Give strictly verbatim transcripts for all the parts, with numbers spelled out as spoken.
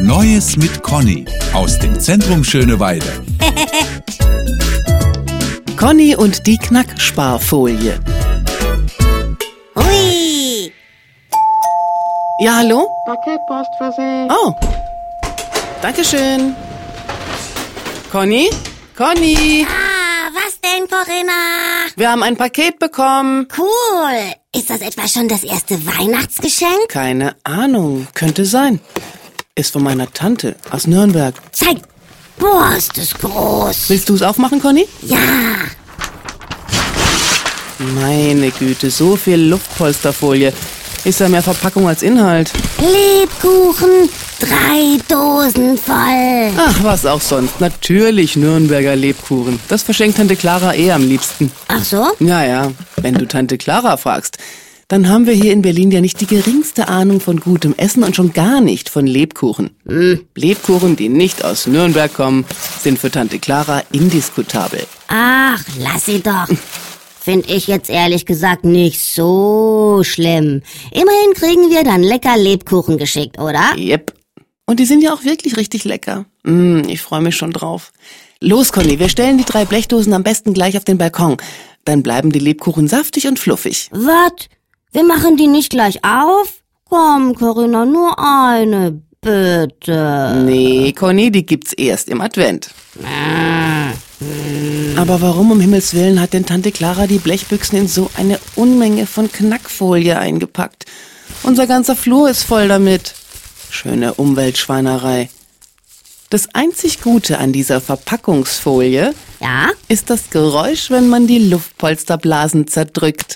Neues mit Conny aus dem Zentrum Schöneweide. Conny und die Knacksparfolie. Hui! Ja, hallo? Paketpost für Sie. Oh, dankeschön. Conny? Conny? Ah, was denn, Corinna? Wir haben ein Paket bekommen. Cool. Ist das etwa schon das erste Weihnachtsgeschenk? Keine Ahnung, könnte sein. Ist von meiner Tante aus Nürnberg. Zeig. Boah, ist das groß. Willst du es aufmachen, Conny? Ja. Meine Güte, so viel Luftpolsterfolie. Ist ja mehr Verpackung als Inhalt. Lebkuchen, drei Dosen voll. Ach, was auch sonst. Natürlich Nürnberger Lebkuchen. Das verschenkt Tante Clara eh am liebsten. Ach so? Ja, ja, wenn du Tante Clara fragst, dann haben wir hier in Berlin ja nicht die geringste Ahnung von gutem Essen und schon gar nicht von Lebkuchen. Hm. Lebkuchen, die nicht aus Nürnberg kommen, sind für Tante Clara indiskutabel. Ach, lass sie doch. Finde ich jetzt ehrlich gesagt nicht so schlimm. Immerhin kriegen wir dann lecker Lebkuchen geschickt, oder? Yep. Und die sind ja auch wirklich richtig lecker. Mm, ich freue mich schon drauf. Los, Conny, wir stellen die drei Blechdosen am besten gleich auf den Balkon. Dann bleiben die Lebkuchen saftig und fluffig. Was? Wir machen die nicht gleich auf? Komm, Corinna, nur eine, bitte. Nee, Conny, die gibt's erst im Advent. Aber warum um Himmels Willen hat denn Tante Clara die Blechbüchsen in so eine Unmenge von Knackfolie eingepackt? Unser ganzer Flur ist voll damit. Schöne Umweltschweinerei. Das einzig Gute an dieser Verpackungsfolie Ja? ist das Geräusch, wenn man die Luftpolsterblasen zerdrückt.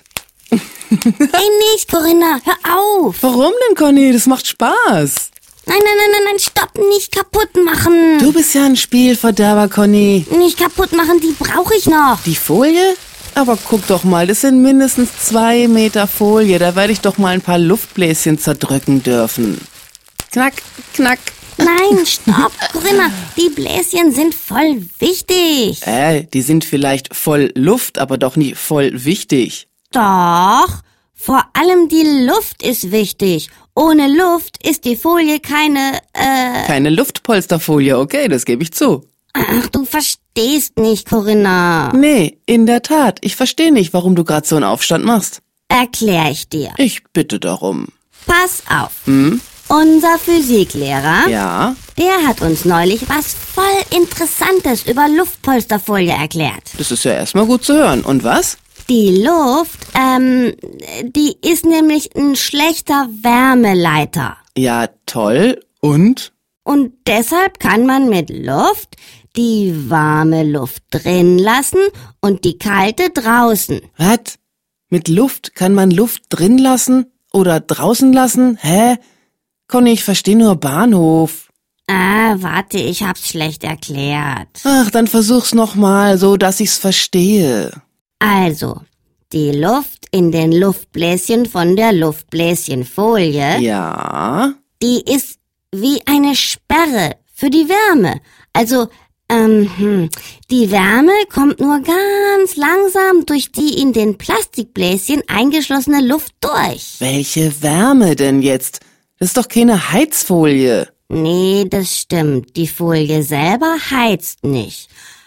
Hey, nicht, Corinna, hör auf. Warum denn, Conny? Das macht Spaß. Nein, nein, nein, nein, nein, stopp, nicht kaputt machen. Du bist ja ein Spielverderber, Conny. Nicht kaputt machen, die brauche ich noch. Die Folie? Aber guck doch mal, das sind mindestens zwei Meter Folie. Da werde ich doch mal ein paar Luftbläschen zerdrücken dürfen. Knack, knack. Nein, stopp, Corinna, die Bläschen sind voll wichtig. Äh, die sind vielleicht voll Luft, aber doch nie voll wichtig. Doch, vor allem die Luft ist wichtig. Ohne Luft ist die Folie keine, äh... Keine Luftpolsterfolie, okay, das gebe ich zu. Ach, du verstehst nicht, Corinna. Nee, in der Tat. Ich verstehe nicht, warum du gerade so einen Aufstand machst. Erklär ich dir. Ich bitte darum. Pass auf. Hm? Unser Physiklehrer, Ja? der hat uns neulich was voll Interessantes über Luftpolsterfolie erklärt. Das ist ja erstmal gut zu hören. Und was? Die Luft, ähm, die ist nämlich ein schlechter Wärmeleiter. Ja, toll. Und? Und deshalb kann man mit Luft die warme Luft drin lassen und die kalte draußen. Was? Mit Luft kann man Luft drin lassen oder draußen lassen? Hä? Conny, ich verstehe nur Bahnhof. Ah, warte, ich hab's schlecht erklärt. Ach, dann versuch's nochmal, so dass ich's verstehe. Also, die Luft in den Luftbläschen von der Luftbläschenfolie, Ja? die ist wie eine Sperre für die Wärme. Also, ähm, hm, die Wärme kommt nur ganz langsam durch die in den Plastikbläschen eingeschlossene Luft durch. Welche Wärme denn jetzt? Das ist doch keine Heizfolie. Nee, das stimmt. Die Folie selber heizt nicht.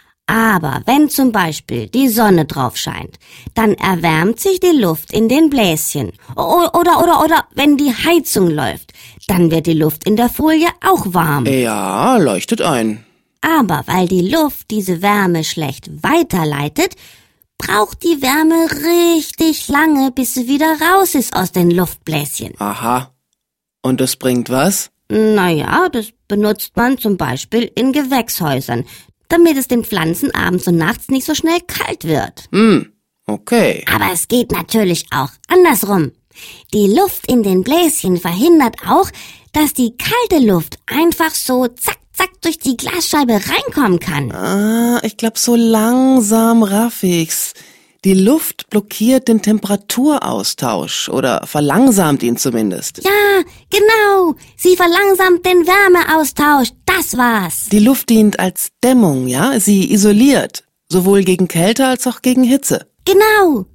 Aber wenn zum Beispiel die Sonne drauf scheint, dann erwärmt sich die Luft in den Bläschen. O- Oder, oder, oder, wenn die Heizung läuft, dann wird die Luft in der Folie auch warm. Ja, leuchtet ein. Aber weil die Luft diese Wärme schlecht weiterleitet, braucht die Wärme richtig lange, bis sie wieder raus ist aus den Luftbläschen. Aha. Und das bringt was? Naja, das benutzt man zum Beispiel in Gewächshäusern, damit es den Pflanzen abends und nachts nicht so schnell kalt wird. Hm, okay. Aber es geht natürlich auch andersrum. Die Luft in den Bläschen verhindert auch, dass die kalte Luft einfach so zack, zack durch die Glasscheibe reinkommen kann. Ah, ich glaube, so langsam raff ich's. Die Luft blockiert den Temperaturaustausch oder verlangsamt ihn zumindest. Ja, genau. Sie verlangsamt den Wärmeaustausch. Das war's. Die Luft dient als Dämmung, ja? Sie isoliert, sowohl gegen Kälte als auch gegen Hitze. Genau.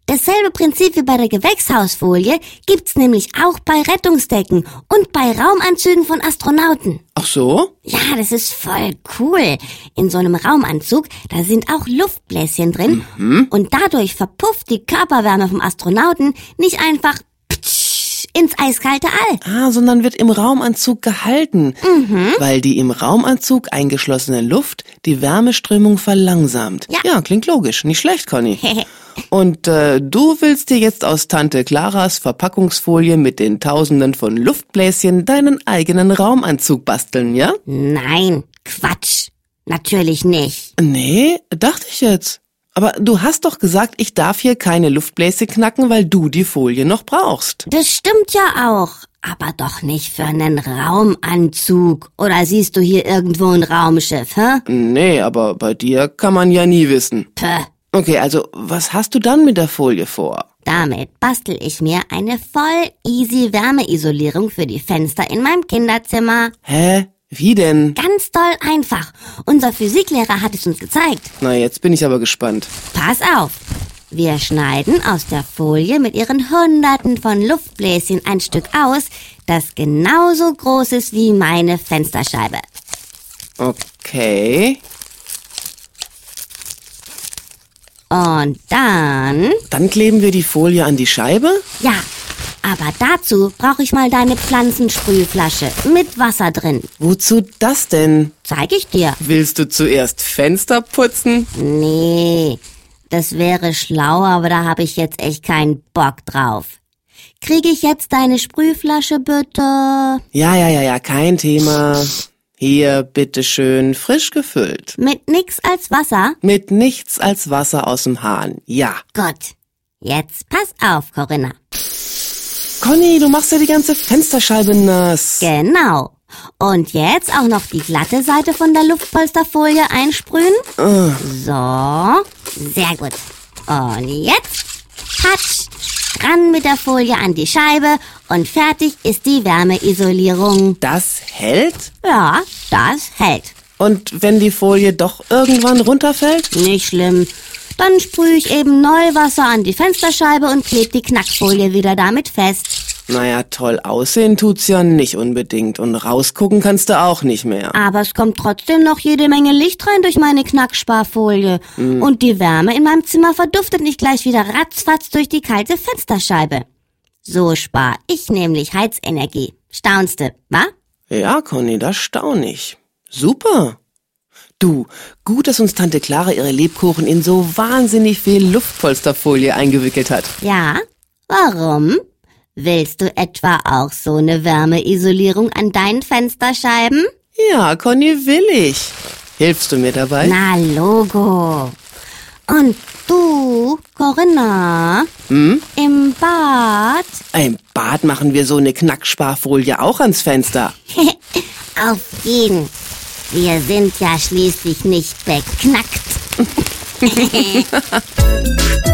Dasselbe Prinzip wie bei der Gewächshausfolie gibt's nämlich auch bei Rettungsdecken und bei Raumanzügen von Astronauten. Ach so? Ja, das ist voll cool. In so einem Raumanzug, da sind auch Luftbläschen drin mhm. und dadurch verpufft die Körperwärme vom Astronauten nicht einfach ins eiskalte All. Ah, sondern wird im Raumanzug gehalten, mhm. weil die im Raumanzug eingeschlossene Luft die Wärmeströmung verlangsamt. Ja, ja klingt logisch. Nicht schlecht, Conny. Und äh, du willst dir jetzt aus Tante Claras Verpackungsfolie mit den Tausenden von Luftbläschen deinen eigenen Raumanzug basteln, ja? Nein, Quatsch. Natürlich nicht. Nee, dachte ich jetzt. Aber du hast doch gesagt, ich darf hier keine Luftbläschen knacken, weil du die Folie noch brauchst. Das stimmt ja auch. Aber doch nicht für einen Raumanzug. Oder siehst du hier irgendwo ein Raumschiff, hä? Nee, aber bei dir kann man ja nie wissen. Puh. Okay, also was hast du dann mit der Folie vor? Damit bastel ich mir eine voll easy Wärmeisolierung für die Fenster in meinem Kinderzimmer. Hä? Wie denn? Ganz doll einfach. Unser Physiklehrer hat es uns gezeigt. Na, jetzt bin ich aber gespannt. Pass auf. Wir schneiden aus der Folie mit ihren Hunderten von Luftbläschen ein Stück aus, das genauso groß ist wie meine Fensterscheibe. Okay. Und dann... Dann kleben wir die Folie an die Scheibe? Ja, aber dazu brauche ich mal deine Pflanzensprühflasche mit Wasser drin. Wozu das denn? Zeig ich dir. Willst du zuerst Fenster putzen? Nee, das wäre schlauer, aber da habe ich jetzt echt keinen Bock drauf. Kriege ich jetzt deine Sprühflasche bitte? Ja, ja, ja, ja, kein Thema. Hier, bitteschön, frisch gefüllt. Mit nix als Wasser? Mit nichts als Wasser aus dem Hahn, ja. Gut, jetzt pass auf, Corinna. Conny, du machst ja die ganze Fensterscheibe nass. Genau. Und jetzt auch noch die glatte Seite von der Luftpolsterfolie einsprühen. Uh. So, sehr gut. Und jetzt, patsch, ran mit der Folie an die Scheibe und fertig ist die Wärmeisolierung. Das hält? Ja, das hält. Und wenn die Folie doch irgendwann runterfällt? Nicht schlimm. Dann sprühe ich eben Neuwasser an die Fensterscheibe und klebe die Knackfolie wieder damit fest. Naja, toll aussehen tut's ja nicht unbedingt und rausgucken kannst du auch nicht mehr. Aber es kommt trotzdem noch jede Menge Licht rein durch meine Knacksparfolie. Mm. Und die Wärme in meinem Zimmer verduftet nicht gleich wieder ratzfatz durch die kalte Fensterscheibe. So spar ich nämlich Heizenergie. Staunste, wa? Ja, Conny, das staun ich. Super. Du, gut, dass uns Tante Clara ihre Lebkuchen in so wahnsinnig viel Luftpolsterfolie eingewickelt hat. Ja? Warum? Willst du etwa auch so eine Wärmeisolierung an deinen Fensterscheiben? Ja, Conny, will ich. Hilfst du mir dabei? Na, Logo. Und du, Corinna, hm? im Bad? Im Bad machen wir so eine Knacksparfolie auch ans Fenster. Auf jeden. Wir sind ja schließlich nicht beknackt.